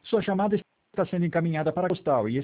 Sua chamada está sendo encaminhada para a postal e